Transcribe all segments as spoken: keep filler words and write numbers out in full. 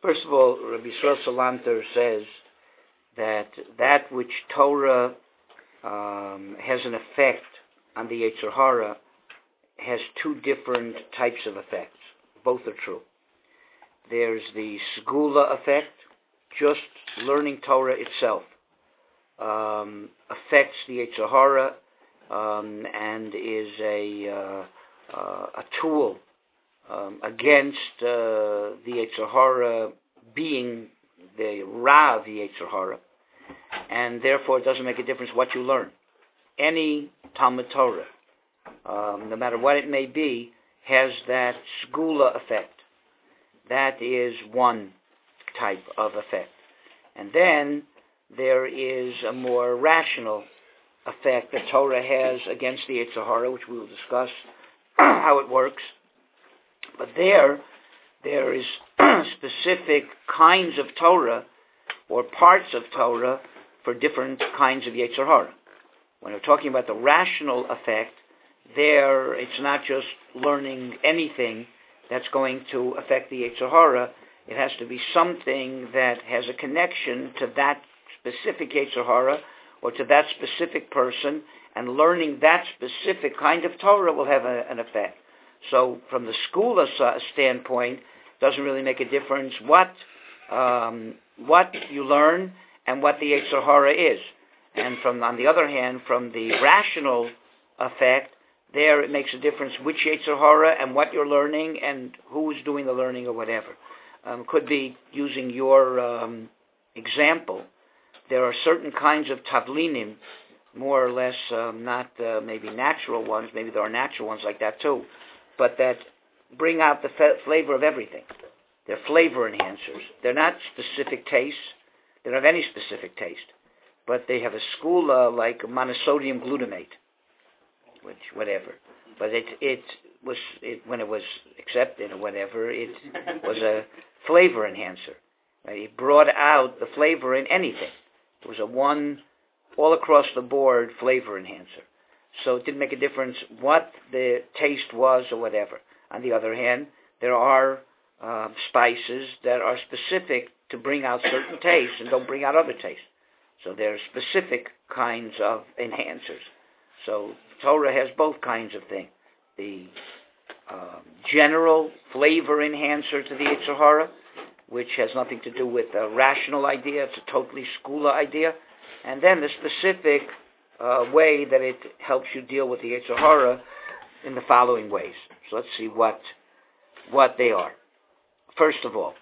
First of all, Rabbi Yisrael Salanter says that that which Torah um, has an effect on the Yetzer Hara has two different types of effects. Both are true. There's the Segula effect, just learning Torah itself um, affects the Yetzer Hara um, and is a, uh, uh, a tool um, against uh, the Yetzer Hara being the Ra of the Yetzer Hara, and therefore it doesn't make a difference what you learn. Any Talmud Torah, um, no matter what it may be, has that Segula effect. That is one type of effect. And then there is a more rational effect that Torah has against the Yetzer Hara, which we will discuss how it works. But there, there is specific kinds of Torah or parts of Torah for different kinds of Yetzer Hara. When we're talking about the rational effect, there it's not just learning anything that's going to affect the Yetzer Hara. It has to be something that has a connection to that specific Yetzer Hara or to that specific person, and learning that specific kind of Torah will have a, an effect. So from the Segula standpoint, it doesn't really make a difference what um, what you learn and what the Yetzer Hara is. And from on the other hand, from the rational effect, there it makes a difference which Yetzer Hara and what you're learning and who's doing the learning or whatever. Um, could be using your um, example. There are certain kinds of tavlinim, more or less um, not uh, maybe natural ones, maybe there are natural ones like that too, but that bring out the fa- flavor of everything. They're flavor enhancers. They're not specific tastes. They don't have any specific taste, but they have a segula like monosodium glutamate, which whatever. But it it was it when it was accepted or whatever, it was a flavor enhancer. Right? It brought out the flavor in anything. It was a one all across the board flavor enhancer. So it didn't make a difference what the taste was or whatever. On the other hand, there are uh, spices that are specific to bring out certain tastes and don't bring out other tastes. So there are specific kinds of enhancers. So Torah has both kinds of things. The um, general flavor enhancer to the Yetzer Hara, which has nothing to do with a rational idea. It's a totally Segula idea. And then the specific uh, way that it helps you deal with the Yetzer Hara in the following ways. So let's see what what they are. First of all,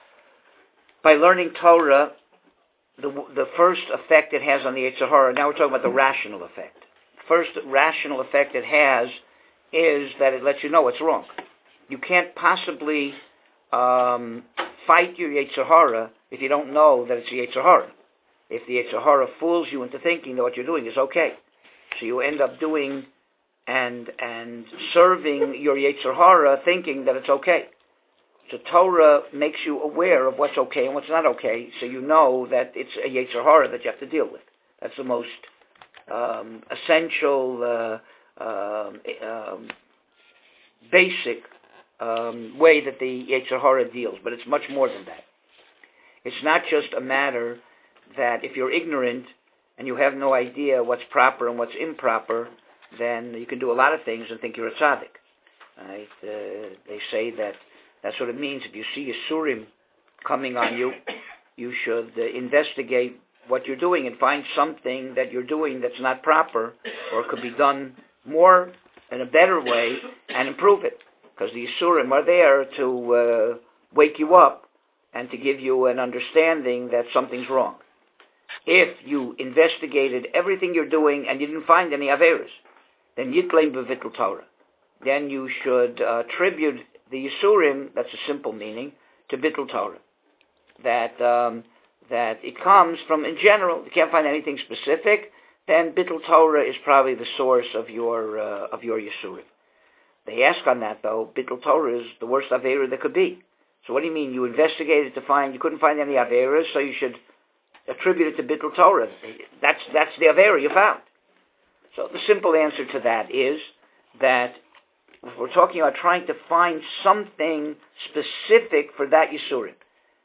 by learning Torah, the the first effect it has on the Yetzer Hara, now we're talking about the rational effect. First rational effect it has is that it lets you know what's wrong. You can't possibly um, fight your Yetzer Hara if you don't know that it's a Yetzer Hara. If the Yetzer Hara fools you into thinking that what you're doing is okay, so you end up doing and and serving your Yetzer Hara thinking that it's okay. So Torah makes you aware of what's okay and what's not okay, so you know that it's a Yetzer Hara that you have to deal with. That's the most um, essential, uh, um, um, basic um, way that the Yetzer Hara deals, but it's much more than that. It's not just a matter that if you're ignorant and you have no idea what's proper and what's improper, then you can do a lot of things and think you're a tzaddik. Right? Uh, they say that that's what it means. If you see Yisurim coming on you, you should uh, investigate what you're doing and find something that you're doing that's not proper or could be done more in a better way and improve it. Because the Yisurim are there to uh, wake you up and to give you an understanding that something's wrong. If you investigated everything you're doing and you didn't find any Averas, then Yitlein b'Vittul Torah. Then you should uh, attribute the Yisurim, that's a simple meaning, to Bittul Torah. That um, that it comes from, in general, you can't find anything specific, then Bittul Torah is probably the source of your uh, of your Yisurim. They ask on that, though, Bittul Torah is the worst Avera there could be. So what do you mean? You investigated to find, you couldn't find any Averas, so you should attribute it to Bittul Torah. That's, that's the Avera you found. So the simple answer to that is that if we're talking about trying to find something specific for that Yisurim,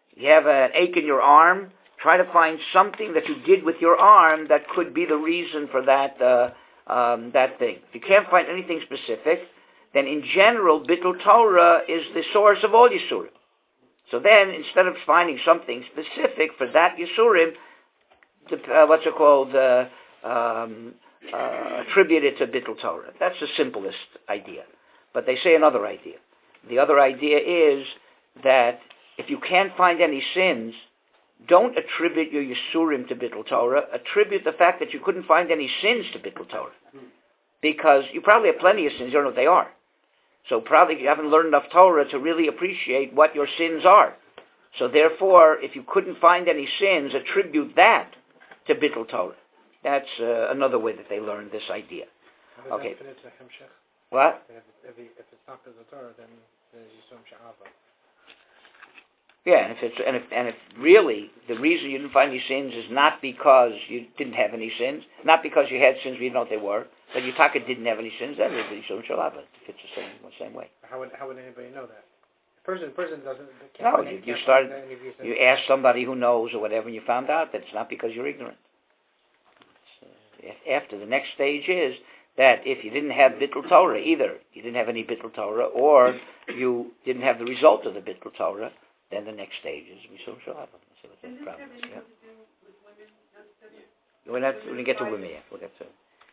You have an ache in your arm, try to find something that you did with your arm that could be the reason for that uh, um, that thing. If you can't find anything specific, then in general, Bittul Torah is the source of all Yisurim. So then, instead of finding something specific for that Yisurim, the, uh, what's it called, uh, um, uh, attribute it to Bittul Torah. That's the simplest idea. But they say another idea. The other idea is that if you can't find any sins, don't attribute your Yisurim to Bittul Torah. Attribute the fact that you couldn't find any sins to Bittul Torah. Because you probably have plenty of sins, you don't know what they are. So probably you haven't learned enough Torah to really appreciate what your sins are. So therefore, if you couldn't find any sins, attribute that to Bittul Torah. That's uh, another way that they learn this idea. Okay. What? If, if, if it's not Bittul Torah, then the Yisum Sha'ava. Yeah, and if it's and if and if really the reason you didn't find any sins is not because you didn't have any sins, not because you had sins we didn't know what they were, but you taka didn't have any sins, then the Yisum Sha'ava. If it's the same the same way. How would how would anybody know that? Person person doesn't. Can't no, you, you started. You asked somebody who knows or whatever, and you found out that it's not because you're ignorant. Uh, after the next stage is that if you didn't have Bittul Torah, either you didn't have any Bittul Torah, or you didn't have the result of the Bittul Torah, then the next stage is Yisum Sha'ava. See what the problem is. Yeah. We're not. We're gonna get to women yet. We'll get to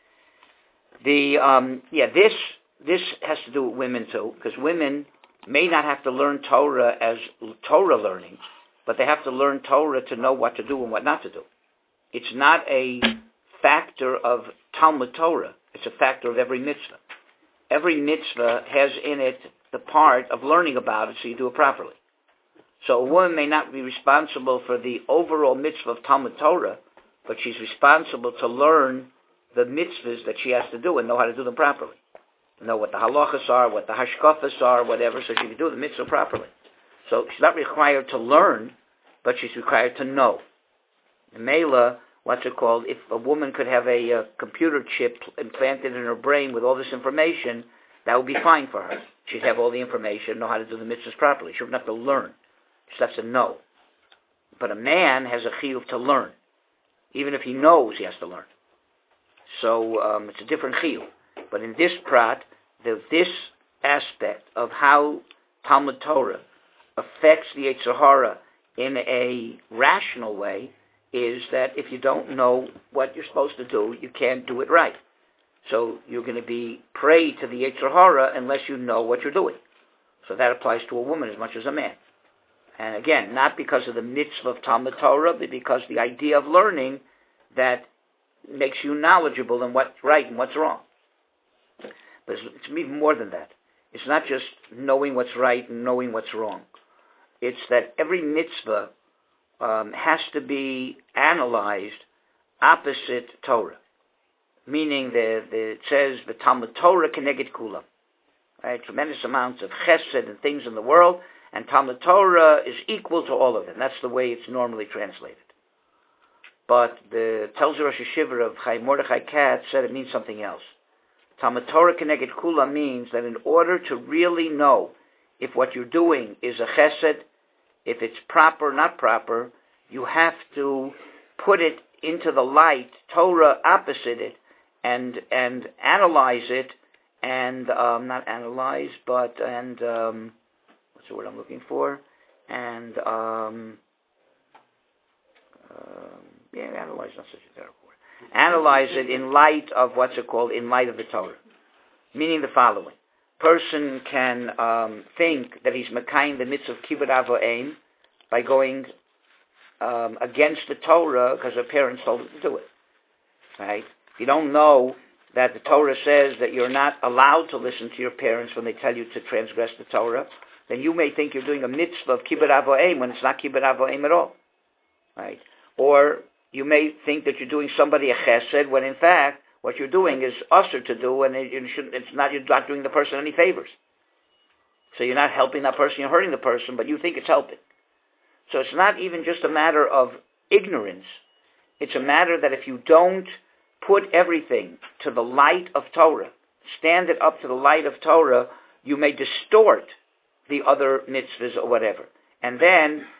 the um. Yeah, this this has to do with women too, because women may not have to learn Torah as Torah learning, but they have to learn Torah to know what to do and what not to do. It's not a factor of Talmud Torah. It's a factor of every mitzvah. Every mitzvah has in it the part of learning about it so you do it properly. So a woman may not be responsible for the overall mitzvah of Talmud Torah, but she's responsible to learn the mitzvahs that she has to do and know how to do them properly. Know what the halachas are, what the hashkafas are, whatever, so she can do the mitzvah properly. So she's not required to learn, but she's required to know. In Mela, what's it called? If a woman could have a, a computer chip implanted in her brain with all this information, that would be fine for her. She'd have all the information, know how to do the mitzvahs properly. She wouldn't have to learn. She has to know. But a man has a chiyuv to learn. Even if he knows, he has to learn. So um, it's a different chiyuv. But in this prat, the, this aspect of how Talmud Torah affects the Yetzer Hara in a rational way is that if you don't know what you're supposed to do, you can't do it right. So you're going to be prey to the Yetzer Hara unless you know what you're doing. So that applies to a woman as much as a man. And again, not because of the mitzvah of Talmud Torah, but because the idea of learning that makes you knowledgeable in what's right and what's wrong. But it's, it's even more than that. It's not just knowing what's right and knowing what's wrong. It's that every mitzvah um, has to be analyzed opposite Torah. Meaning the, the, it says the Talmud Torah keneged kulam. Right? Tremendous amounts of chesed and things in the world, and Talmud Torah is equal to all of them. That's the way it's normally translated. But the tells Rosh Hashiva of Chaim Mordechai Katz said it means something else. Talmud Torah keneged kula means that in order to really know if what you're doing is a chesed, if it's proper, not proper, you have to put it into the light, Torah opposite it, and and analyze it, and um, not analyze, but and um, what's the word I'm looking for? And um, um, yeah, analyze is not such a terrible word. Analyze it in light of what's it called? In light of the Torah. Meaning the following. Person can um, think that he's mekayim the mitzvah of kibbud av v'em by going um, against the Torah because her parents told him to do it. Right? If you don't know that the Torah says that you're not allowed to listen to your parents when they tell you to transgress the Torah, then you may think you're doing a mitzvah of kibbud av v'em when it's not kibbud av v'em at all. Right? Or you may think that you're doing somebody a chesed when in fact what you're doing is usher to do, and it, you shouldn't, it's not, you're not doing the person any favors. So you're not helping that person, you're hurting the person, but you think it's helping. So it's not even just a matter of ignorance. It's a matter that if you don't put everything to the light of Torah, stand it up to the light of Torah, you may distort the other mitzvahs or whatever. And then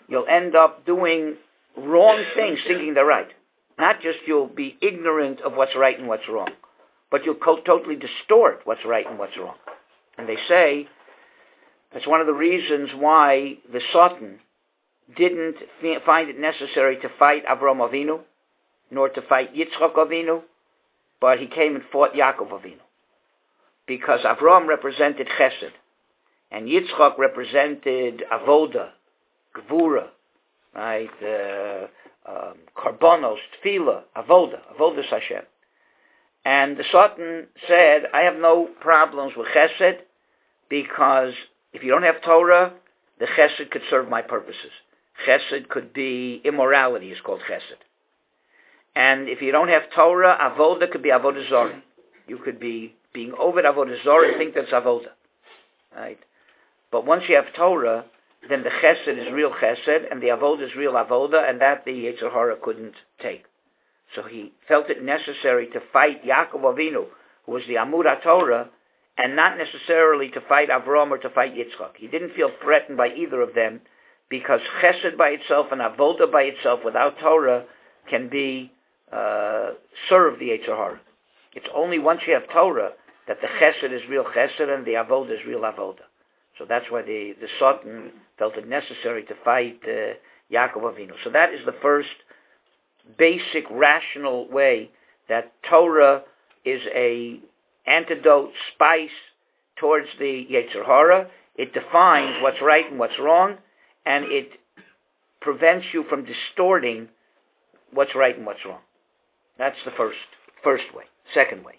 you'll end up doing wrong things thinking they're right. Not just you'll be ignorant of what's right and what's wrong, but you'll co- totally distort what's right and what's wrong. And they say that's one of the reasons why the Satan didn't f- find it necessary to fight Avraham Avinu, nor to fight Yitzchak Avinu, but he came and fought Yaakov Avinu. Because Avraham represented Chesed, and Yitzchak represented Avoda, Gvura, right? Uh, um, Karbonos, Tefillah, Avoda, Avodas Hashem. And the Satan said, I have no problems with Chesed, because if you don't have Torah, the Chesed could serve my purposes. Chesed could be immorality, is called Chesed. And if you don't have Torah, Avoda could be Avodah Zorah. You could be being over Avodah Zorah and think that's Avoda. Right? But once you have Torah, then the Chesed is real Chesed, and the Avoda is real Avoda, and that the Yetzer Hara couldn't take. So he felt it necessary to fight Yaakov Avinu, who was the Amud HaTorah, and not necessarily to fight Avram or to fight Yitzchak. He didn't feel threatened by either of them, because Chesed by itself and Avoda by itself without Torah can be uh, serve the Yetzer Hara. It's only once you have Torah that the Chesed is real Chesed and the Avoda is real Avoda. So that's why the, the Satan felt it necessary to fight uh, Yaakov Avinu. So that is the first basic rational way that Torah is a antidote, spice towards the Yetzer Hara. It defines what's right and what's wrong, and it prevents you from distorting what's right and what's wrong. That's the first first way. Second way,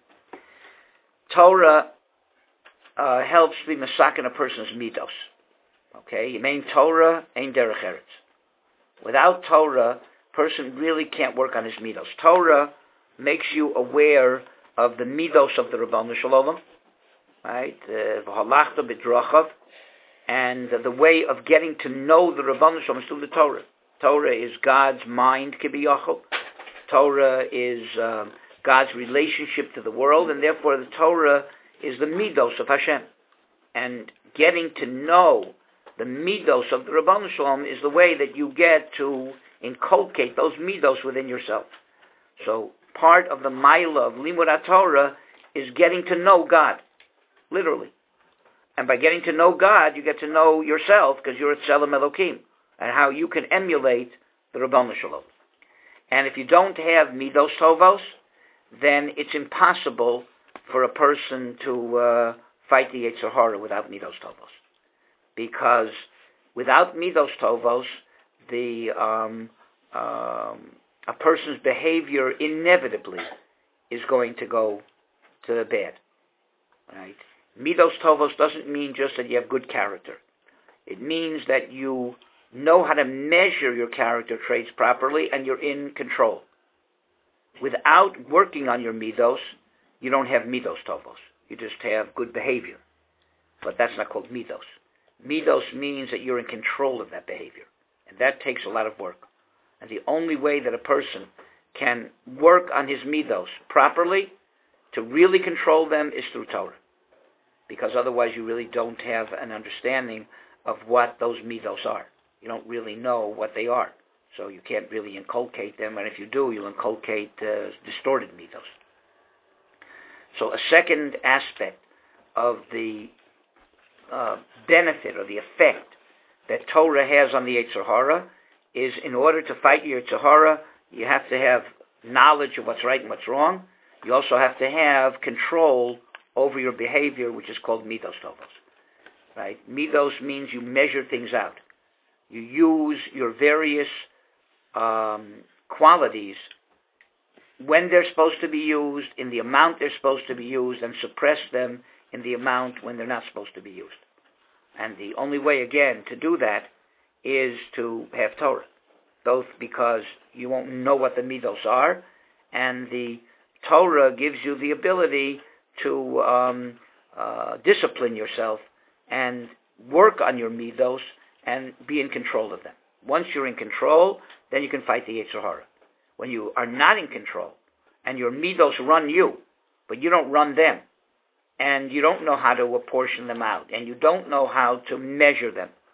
Torah uh, helps be masakin a person's midos. Okay, you mean Torah ain't derech eretz. Without Torah, person really can't work on his midos. Torah makes you aware of the midos of the Ribono Shel Olam, right? V'halachta b'drachav, and the way of getting to know the Ribono Shel Olam is through the Torah. Torah is God's mind, kibiyachol. Torah is um, God's relationship to the world, and therefore the Torah is the midos of Hashem. And getting to know the midos of the Ribono Shel Olam is the way that you get to inculcate those midos within yourself. So part of the Maila of Limud HaTorah is getting to know God, literally. And by getting to know God, you get to know yourself, because you're a Tzelem Elokim, and how you can emulate the Ribono Shel Olam. And if you don't have midos tovos, then it's impossible for a person to uh, fight the Yetzer Hara without midos tovos. Because without midos tovos, the um, um, a person's behavior inevitably is going to go to the bad. Right? Midos tovos doesn't mean just that you have good character. It means that you know how to measure your character traits properly, and you're in control. Without working on your midos, you don't have midos tovos. You just have good behavior. But that's not called midos. Midos means that you're in control of that behavior. And that takes a lot of work. And the only way that a person can work on his midos properly, to really control them, is through Torah. Because otherwise you really don't have an understanding of what those midos are. You don't really know what they are. So you can't really inculcate them, and if you do, you'll inculcate uh, distorted midos. So a second aspect of the uh, benefit or the effect that Torah has on the Yetzer Hara is, in order to fight your Yetzer Hara, you have to have knowledge of what's right and what's wrong. You also have to have control over your behavior, which is called midos tovos. Right? Midos means you measure things out. You use your various um, qualities when they're supposed to be used, in the amount they're supposed to be used, and suppress them in the amount when they're not supposed to be used. And the only way, again, to do that is to have Torah, both because you won't know what the midos are, and the Torah gives you the ability to um, uh, discipline yourself and work on your midos and be in control of them. Once you're in control, then you can fight the Yetzer Hara. When you are not in control, and your midos run you, but you don't run them, and you don't know how to apportion them out, and you don't know how to measure them,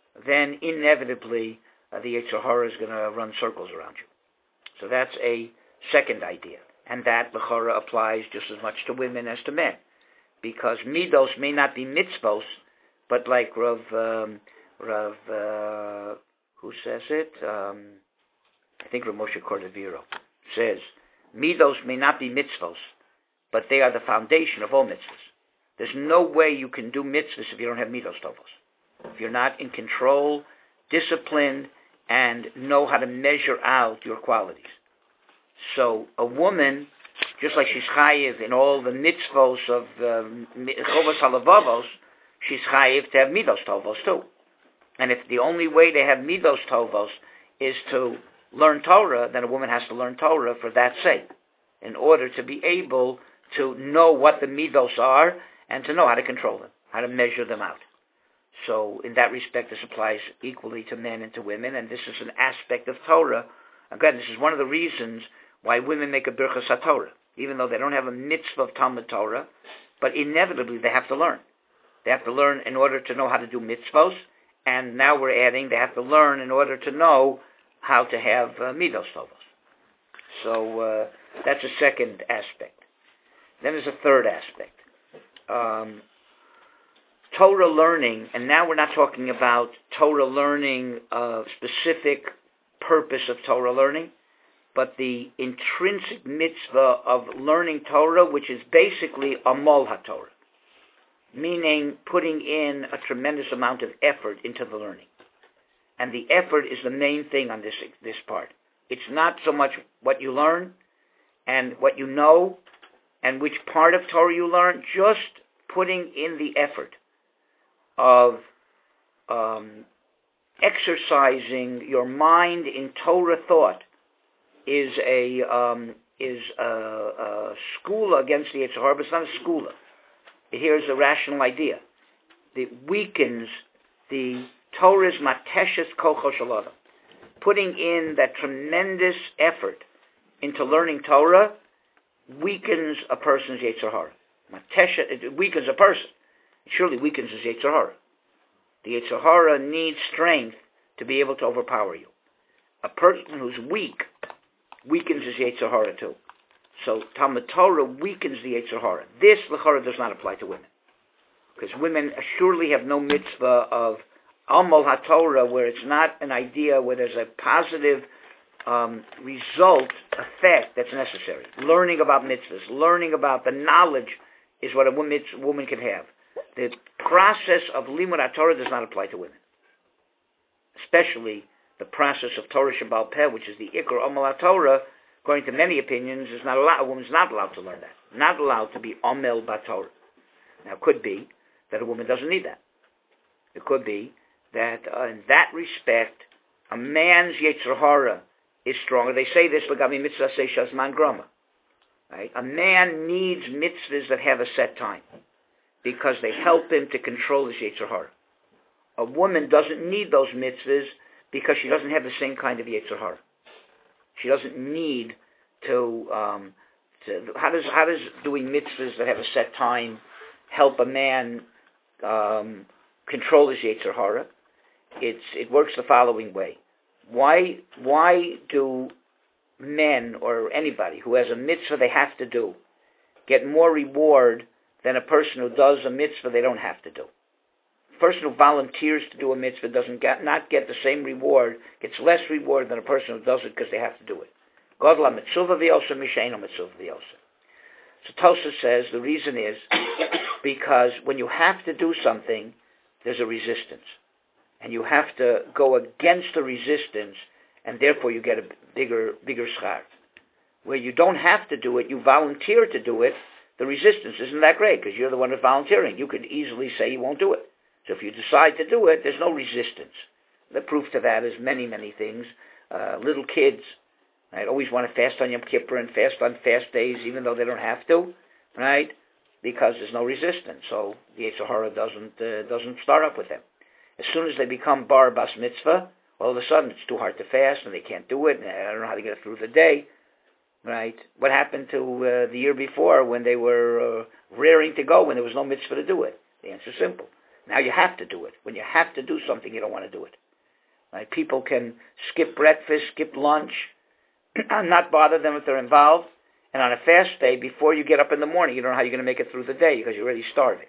then inevitably uh, the Yetzer Hara is going to run circles around you. So that's a second idea. And that, l'chora, applies just as much to women as to men. Because midos may not be mitzvos, but like Rav, um, Rav uh, who says it? Um, I think Rav Moshe Cordovero says, midos may not be mitzvos, but they are the foundation of all mitzvahs. There's no way you can do mitzvahs if you don't have midos tovos. If you're not in control, disciplined, and know how to measure out your qualities. So a woman, just like she's chayiv in all the mitzvos of chovos halavavos, she's chayiv to have midos tovos too. And if the only way to have midos tovos is to learn Torah, then a woman has to learn Torah for that sake, in order to be able to know what the midos are and to know how to control them, how to measure them out. So in that respect, this applies equally to men and to women, and this is an aspect of Torah. Again, this is one of the reasons why women make a birchas haTorah, even though they don't have a mitzvah of Talmud Torah, but inevitably they have to learn. They have to learn in order to know how to do mitzvos, and now we're adding they have to learn in order to know how to have uh, midos tovos. So uh, that's a second aspect. Then there's a third aspect. Um, Torah learning, and now we're not talking about Torah learning, uh, specific purpose of Torah learning, but the intrinsic mitzvah of learning Torah, which is basically amal haTorah, meaning putting in a tremendous amount of effort into the learning. And the effort is the main thing on this this part. It's not so much what you learn and what you know and which part of Torah you learn, just putting in the effort of um, exercising your mind in Torah thought is a um, is a, a school against the Yetzer Hara, but it's not a school. Here's a rational idea. It weakens the Torah's mateshes kocho shel adam. Putting in that tremendous effort into learning Torah weakens a person's Yetzer Hara. Matesha, it weakens a person. It surely weakens his Yetzer Hara. The Yetzer Hara needs strength to be able to overpower you. A person who's weak weakens his Yetzer Hara too. So Talmud Torah weakens the Yetzer Hara. This l'chora does not apply to women, because women surely have no mitzvah of amal haTorah, where it's not an idea where there's a positive um, result, effect that's necessary. Learning about mitzvahs, learning about the knowledge is what a woman, woman can have. The process of limud haTorah does not apply to women, especially the process of Torah Sheba'al Peh, which is the ikar amal haTorah. According to many opinions, is not allowed, a woman's not allowed to learn that. Not allowed to be Omel Batorah. Now, it could be that a woman doesn't need that. It could be that uh, in that respect, a man's Yetzer Hara is stronger. They say this, L'gabi mitzvah seishas man grama. Right? A man needs mitzvahs that have a set time, because they help him to control his Yetzer Hara. A woman doesn't need those mitzvahs because she doesn't have the same kind of Yetzer Hara. She doesn't need to, um, to. How does how does doing mitzvahs that have a set time help a man um, control his Yetzer Hara? It's it works the following way. Why why do men or anybody who has a mitzvah they have to do get more reward than a person who does a mitzvah they don't have to do? A person who volunteers to do a mitzvah doesn't get, not get the same reward, gets less reward than a person who does it because they have to do it. Godla mitzvah v'yosa misheino mitzvah v'yosa. So Tosha says the reason is because when you have to do something, there's a resistance. And you have to go against the resistance, and therefore you get a bigger bigger schar. Where you don't have to do it, you volunteer to do it, the resistance isn't that great because you're the one who's volunteering. You could easily say you won't do it. So if you decide to do it, there's no resistance. The proof to that is many, many things. Uh, little kids, right, always want to fast on Yom Kippur and fast on fast days, even though they don't have to, right? Because there's no resistance. So the Yetzer Hara doesn't uh, doesn't start up with them. As soon as they become bar bas mitzvah, all of a sudden it's too hard to fast and they can't do it. And I don't know how to get through the day, right? What happened to uh, the year before when they were uh, raring to go when there was no mitzvah to do it? The answer's simple. Now you have to do it. When you have to do something, you don't want to do it. Right? People can skip breakfast, skip lunch, not bother them if they're involved. And on a fast day, before you get up in the morning, you don't know how you're going to make it through the day because you're already starving.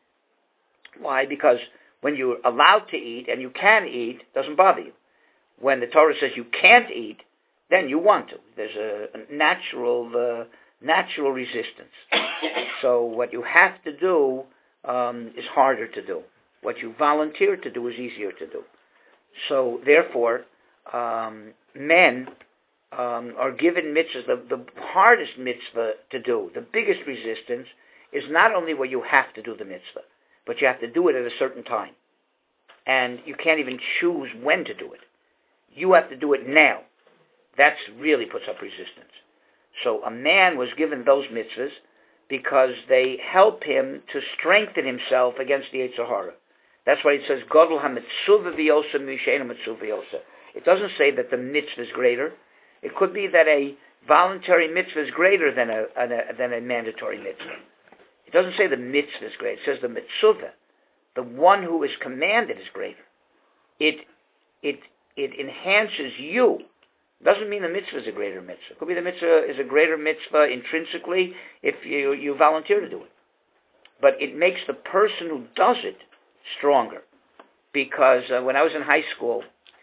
Why? Because when you're allowed to eat and you can eat, it doesn't bother you. When the Torah says you can't eat, then you want to. There's a, a natural uh, natural resistance. So what you have to do um, is harder to do. What you volunteer to do is easier to do. So therefore, um, men um, are given mitzvahs. The, the hardest mitzvah to do, the biggest resistance, is not only where you have to do the mitzvah, but you have to do it at a certain time. And you can't even choose when to do it. You have to do it now. That really puts up resistance. So a man was given those mitzvahs because they help him to strengthen himself against the Yetzer Hara. That's why it says, Godel ha-mitzvah v'yosa m'yisheinu mitzvah v'yosa. It doesn't say that the mitzvah is greater. It could be that a voluntary mitzvah is greater than a, a, than a mandatory mitzvah. It doesn't say the mitzvah is greater. It says the mitzvah, the one who is commanded, is greater. It, it, it enhances you. Doesn't mean the mitzvah is a greater mitzvah. It could be the mitzvah is a greater mitzvah intrinsically if you, you volunteer to do it. But it makes the person who does it stronger. Because uh, when I was in high school,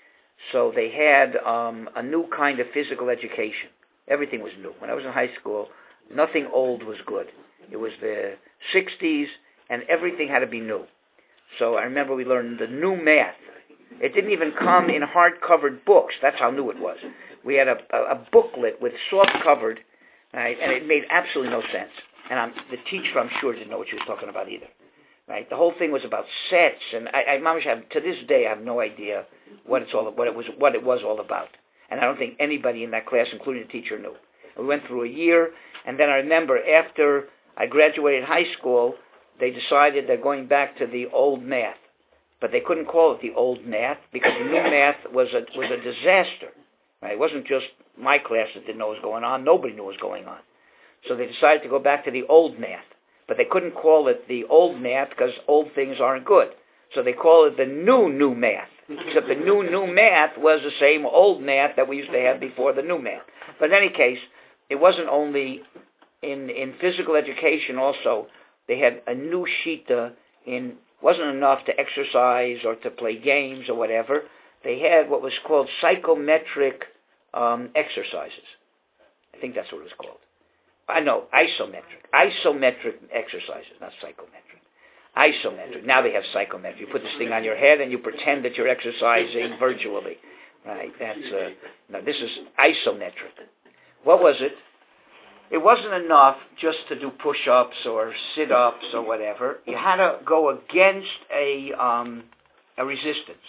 so they had um, a new kind of physical education. Everything was new. When I was in high school, nothing old was good. It was the sixties, and everything had to be new. So I remember we learned the new math. It didn't even come in hard-covered books. That's how new it was. We had a, a, a booklet with soft-covered, right, and it made absolutely no sense. And I'm, the teacher, I'm sure, didn't know what she was talking about either. Right? The whole thing was about sets, and I, I mamish have, to this day, I have no idea what it's all, what it was, what it was all about. And I don't think anybody in that class, including the teacher, knew. We went through a year, and then I remember after I graduated high school, they decided they're going back to the old math. But they couldn't call it the old math because the new math was a was a disaster. Right? It wasn't just my class that didn't know what was going on. Nobody knew what was going on. So they decided to go back to the old math. But they couldn't call it the old math because old things aren't good. So they call it the new, new math. Except the new, new math was the same old math that we used to have before the new math. But in any case, it wasn't only in, in physical education also. They had a new shita in... wasn't enough to exercise or to play games or whatever. They had what was called psychometric um, exercises. I think that's what it was called. I know, isometric. Isometric exercises, not psychometric. Isometric. Now they have psychometric. You put this thing on your head and you pretend that you're exercising virtually. Right? That's uh, no. This is isometric. What was it? It wasn't enough just to do push-ups or sit-ups or whatever. You had to go against a um, a resistance.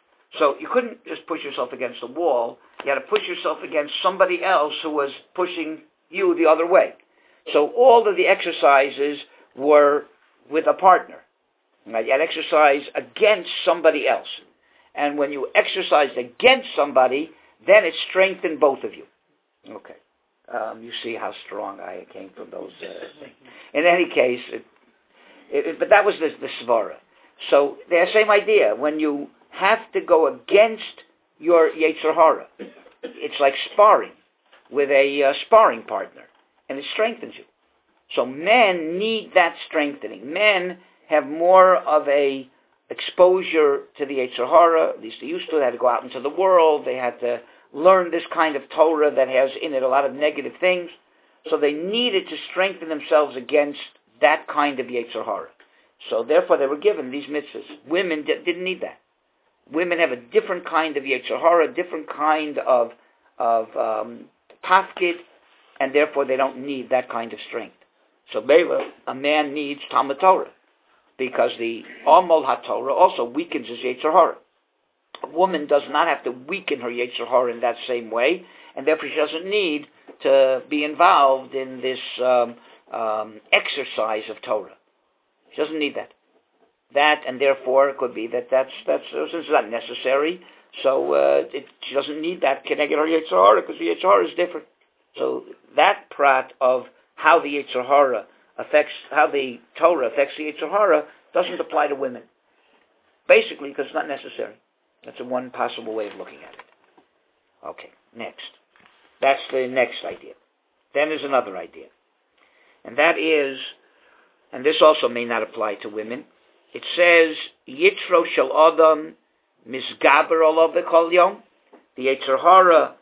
So you couldn't just push yourself against the wall. You had to push yourself against somebody else who was pushing you the other way. So all of the exercises were with a partner. Right? You had to exercise against somebody else. And when you exercised against somebody, then it strengthened both of you. Okay. Um, you see how strong I came from those uh, things. In any case, it, it, but that was the, the svara. So the same idea. When you have to go against your Yetzer Hara, it's like sparring with a uh, sparring partner, and it strengthens you. So men need that strengthening. Men have more of a exposure to the Yetzer Hara. At least they used to. They had to go out into the world. They had to learn this kind of Torah that has in it a lot of negative things. So they needed to strengthen themselves against that kind of Yetzer Hara. So therefore they were given these mitzvahs. Women di- didn't need that. Women have a different kind of Yetzer Hara, a different kind of, of um, tafkid, and therefore they don't need that kind of strength. So Bela, a man needs Talmud Torah, because the Amol HaTorah also weakens his Yetzer Hara. A woman does not have to weaken her Yetzer Hara in that same way, and therefore she doesn't need to be involved in this um, um, exercise of Torah. She doesn't need that. That, and therefore it could be that that's, that's since it's not necessary, so uh, it, she doesn't need that connected her Yetzer Hara, because the Yetzer Hara is different. So that prat of how the Yetzer Hara affects, how the Torah affects the Yetzer Hara doesn't apply to women. Basically, because it's not necessary. That's a one possible way of looking at it. Okay, next. That's the next idea. Then there's another idea. And that is, and this also may not apply to women, it says, Yitro shel Adam misgaber olav b'kol yom. The Yetzer Hara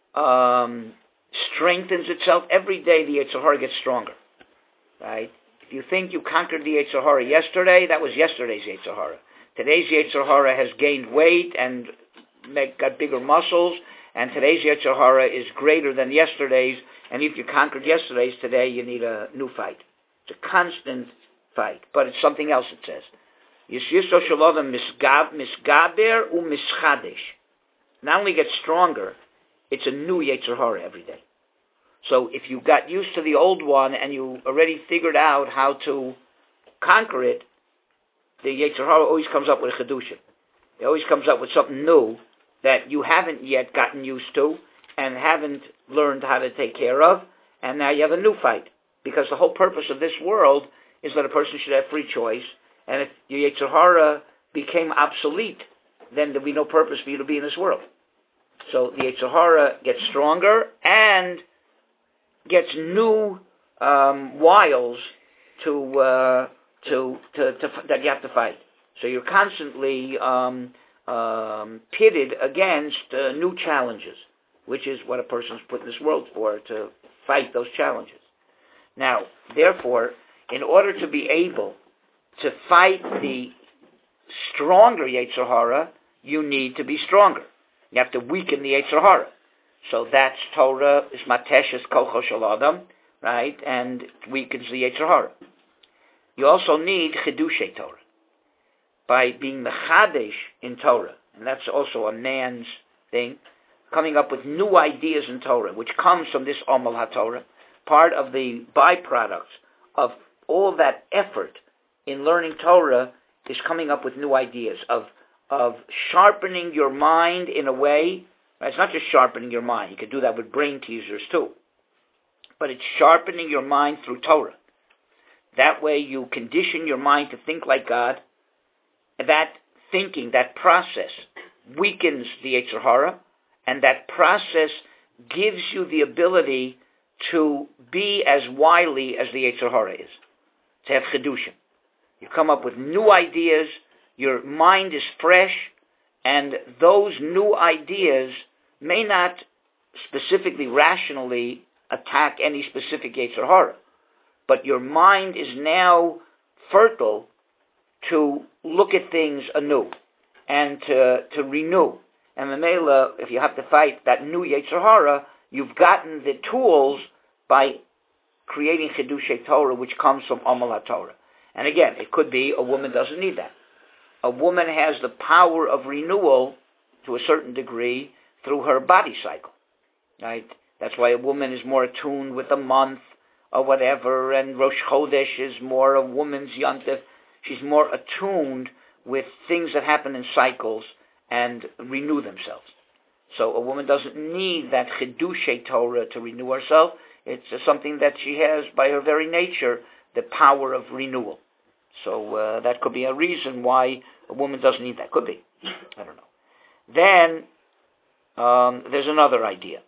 um, strengthens itself. Every day the Yetzer Hara gets stronger. Right? If you think you conquered the Yetzer Hara yesterday, that was yesterday's Yetzer Hara. Today's Yetzer Hara has gained weight and make, got bigger muscles, and today's Yetzer Hara is greater than yesterday's, and if you conquered yesterday's, today you need a new fight. It's a constant fight, but it's something else, it says. Yishiso Shalom misgaber u mischadesh. Not only gets stronger, it's a new Yetzer Hara every day. So if you got used to the old one and you already figured out how to conquer it, the Yetzer Hara always comes up with a Chedusha. It always comes up with something new that you haven't yet gotten used to and haven't learned how to take care of, and now you have a new fight. Because the whole purpose of this world is that a person should have free choice, and if your Yetzer Hara became obsolete, then there'd be no purpose for you to be in this world. So the Yetzer Hara gets stronger and gets new um, wiles to, uh, to, to, to that you have to fight. So you're constantly um, um, pitted against uh, new challenges, which is what a person's put in this world for, to fight those challenges. Now, therefore, in order to be able to fight the stronger Yetzer Hara, you need to be stronger. You have to weaken the Yetzer Hara. So that's Torah, is Mateshes Kocho Shel Adam, right? And it weakens the Yetzer Hara. You also need Chedushay Torah. By being Mechadesh in Torah, and that's also a man's thing, coming up with new ideas in Torah, which comes from this Omal HaTorah. Part of the byproducts of all that effort in learning Torah is coming up with new ideas, of of sharpening your mind in a way. Right? It's not just sharpening your mind. You can do that with brain teasers too. But it's sharpening your mind through Torah. That way you condition your mind to think like God. That thinking, that process, weakens the Yetzer Hara, and that process gives you the ability to be as wily as the Yetzer Hara is, to have Chedushim. You come up with new ideas, your mind is fresh, and those new ideas may not specifically, rationally attack any specific Yetzer Hara, but your mind is now fertile to look at things anew and to, to renew. And Mamela, if you have to fight that new Yetzer Hara, you've gotten the tools by creating Chedushay Torah, which comes from Omal HaTorah. And again, it could be a woman doesn't need that. A woman has the power of renewal to a certain degree through her body cycle. Right? That's why a woman is more attuned with a month or whatever, and Rosh Chodesh is more a woman's Yontif. She's more attuned with things that happen in cycles and renew themselves. So a woman doesn't need that Chedushay Torah to renew herself. It's uh, something that she has by her very nature, the power of renewal. So uh, that could be a reason why a woman doesn't need that. Could be. I don't know. Then um, there's another idea.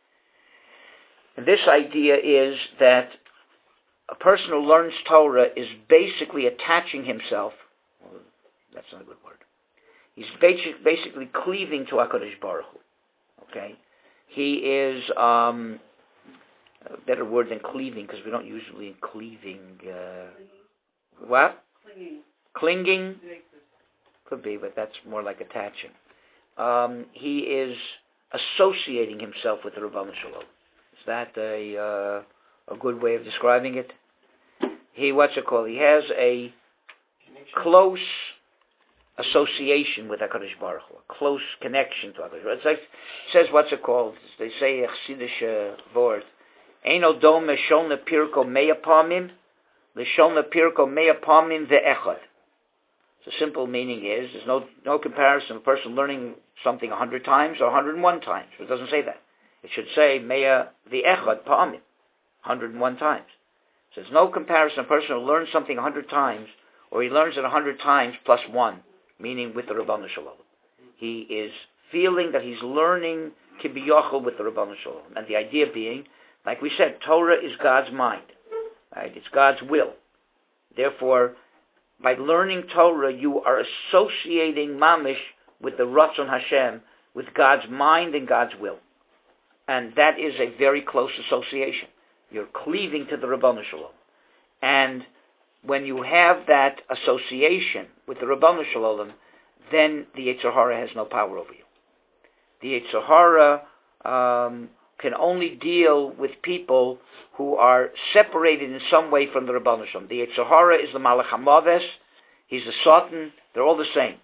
And this idea is that a person who learns Torah is basically attaching himself, well, that's not a good word, he's basic, basically cleaving to HaKadosh Baruch Hu. Okay? He is, um, a better word than cleaving, because we don't usually cleaving, uh, what? Clinging. Clinging? Could be, but that's more like attaching. Um, he is associating himself with the Ravana Shalom. Is that a, uh, a good way of describing it? He, what's it called? He has a close association with HaKadosh Baruch Hu, a close connection to HaKadosh Baruch Hu. It's like, it says, what's it called? They say a Chassidish word. Eino dome shona pirko mea pamim, l'shona pirko mea pamim ve'echad. So simple meaning is, there's no no comparison of a person learning something a hundred times or a hundred and one times. It doesn't say that. It should say mea ve'echad pamim, hundred and one times. So there's no comparison of a person who learns something a hundred times, or he learns it a hundred times plus one, meaning with the Rabbanu Shalom. He is feeling that he's learning kibiyachol with the Rabbanu Shalom. And the idea being, like we said, Torah is God's mind. Right? It's God's will. Therefore, by learning Torah, you are associating mamish with the Ratzon Hashem, with God's mind and God's will. And that is a very close association. You're cleaving to the Rabbanu Shalom. And when you have that association with the Rabbanu Shalom, then the Yetzer Hara has no power over you. The Yetzer Hara um, can only deal with people who are separated in some way from the Rabbanu Shalom. The Yetzer Hara is the Malach HaMaves. He's the Satan. They're all the same.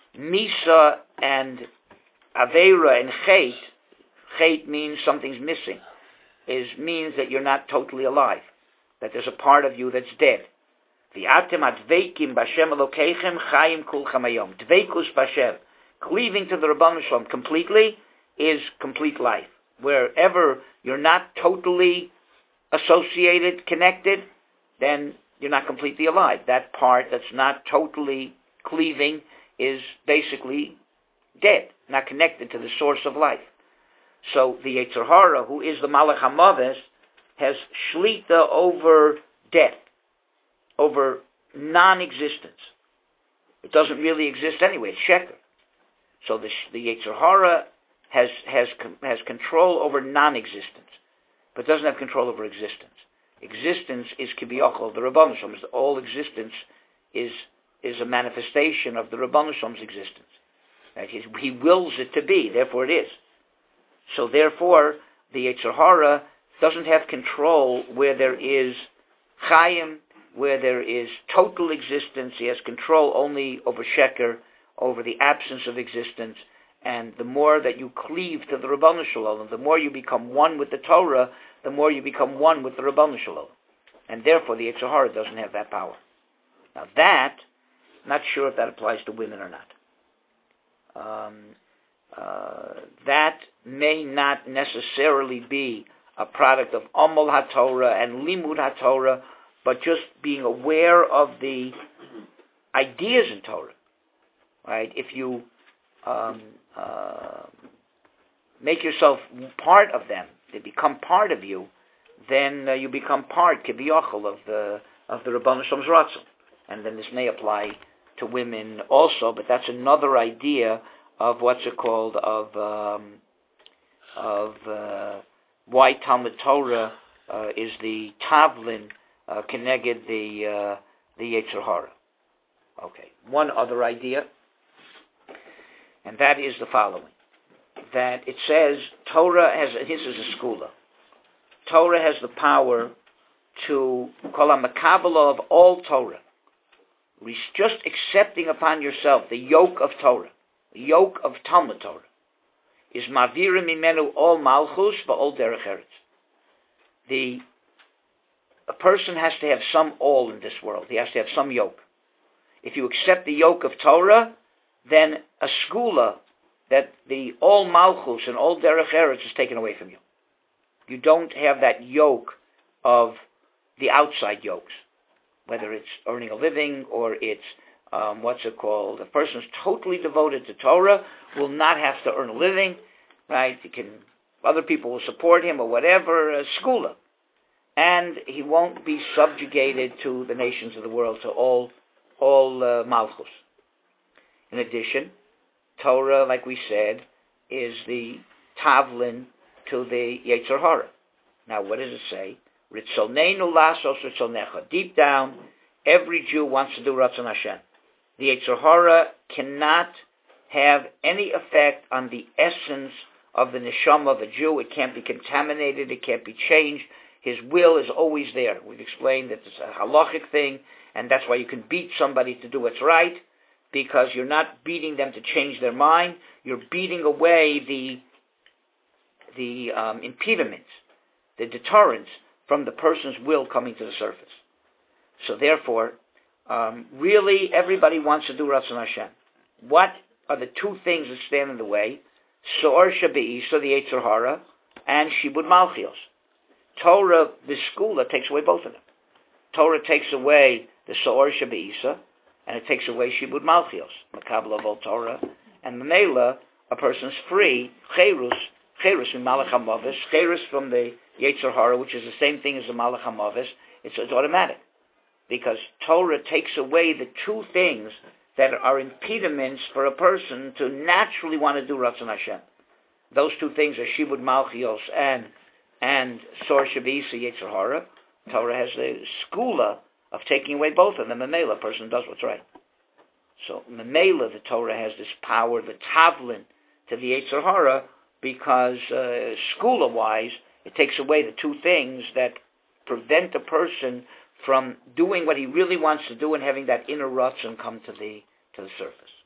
Misa and Aveira and Chet, Chet means something's missing, is means that you're not totally alive, that there's a part of you that's dead. V'atem adveikim b'Hashem Elokeichem chayim kulchem hayom. Dveikus b'Hashem, cleaving to the Rabbanu Shalom completely, is complete life. Wherever you're not totally associated, connected, then you're not completely alive. That part that's not totally cleaving is basically dead, not connected to the source of life. So the Yetzer Hara, who is the Malach HaMaves, has shlita over death, over non-existence. It doesn't really exist anyway. It's sheker. So the the Yetzer Hara has has has control over non-existence, but doesn't have control over existence. Existence is kibiyachol, the Rabbanu Shalom. All existence is is a manifestation of the Rabbanu Shalom's existence. Right? He, he wills it to be, therefore it is. So therefore, the Yetzer Hara doesn't have control where there is chayim, where there is total existence. He has control only over sheker, over the absence of existence. And the more that you cleave to the Rabbanu Shalom, the more you become one with the Torah, the more you become one with the Rabbanu Shalom. And therefore, the Yetzer Hara doesn't have that power. Now that, not sure if that applies to women or not. Um, uh, that may not necessarily be a product of Amal HaTorah and Limud HaTorah, but just being aware of the ideas in Torah. Right? If you um, uh, make yourself part of them, they become part of you, then uh, you become part, kibiyachol, of the of the Rabbanu Shalom's Ratzon. And then this may apply to women also, but that's another idea of what's it called, of um, of uh, why Talmud Torah uh, is the Tavlin uh, connected the uh, the Yetzer Hara. Okay, one other idea, and that is the following: that it says Torah has, this is a skula, Torah has the power to call a makabala of all Torah, just accepting upon yourself the yoke of Torah, the yoke of Talmud Torah, is mavirim imenu all malchus ba'ol derech eretz. The a person has to have some all in this world. He has to have some yoke. If you accept the yoke of Torah, then a skula, that the all malchus and all derech eretz is taken away from you. You don't have that yoke of the outside yokes, whether it's earning a living or it's um, what's it called? A person is totally devoted to Torah will not have to earn a living, right? He can, other people will support him or whatever, a skula, and he won't be subjugated to the nations of the world, to all all uh, malchus. In addition, Torah, like we said, is the tavlin to the Yetzer Hara. Now, what does it say? Ritzolneinu lasos ritzolnecha. Deep down, every Jew wants to do Ratzon Hashem. The Yetzer Hara cannot have any effect on the essence of the neshama of a Jew. It can't be contaminated. It can't be changed. His will is always there. We've explained that it's a halachic thing, and that's why you can beat somebody to do what's right, because you're not beating them to change their mind. You're beating away the the um, impediments, the deterrents from the person's will coming to the surface. So therefore, um, really everybody wants to do Ratzon Hashem. What are the two things that stand in the way? So'or Shabe'isa, the Yetzer Hara, and Shibud Malchios. Torah, the skula, takes away both of them. Torah takes away the So'or Shabe'isa, and it takes away Shibud Malchios, Makabla Vol Torah, and Mamela, a person's free, Cherus, Cherus in Malach HaMavis, Cherus from the Yetzer Hara, which is the same thing as the Malach HaMavis, it's, it's automatic. Because Torah takes away the two things that are impediments for a person to naturally want to do Ratzon Hashem. Those two things are Shibud Malchios and and Sor Shabisa Yetzer Hara. Torah has the skula of taking away both of them. And Mamela, a person does what's right. So Mamela, the Torah has this power, the Tavlin to the Yetzer Hara, because uh, skula-wise, it takes away the two things that prevent a person from doing what he really wants to do and having that inner Ratzon come to the to the surface.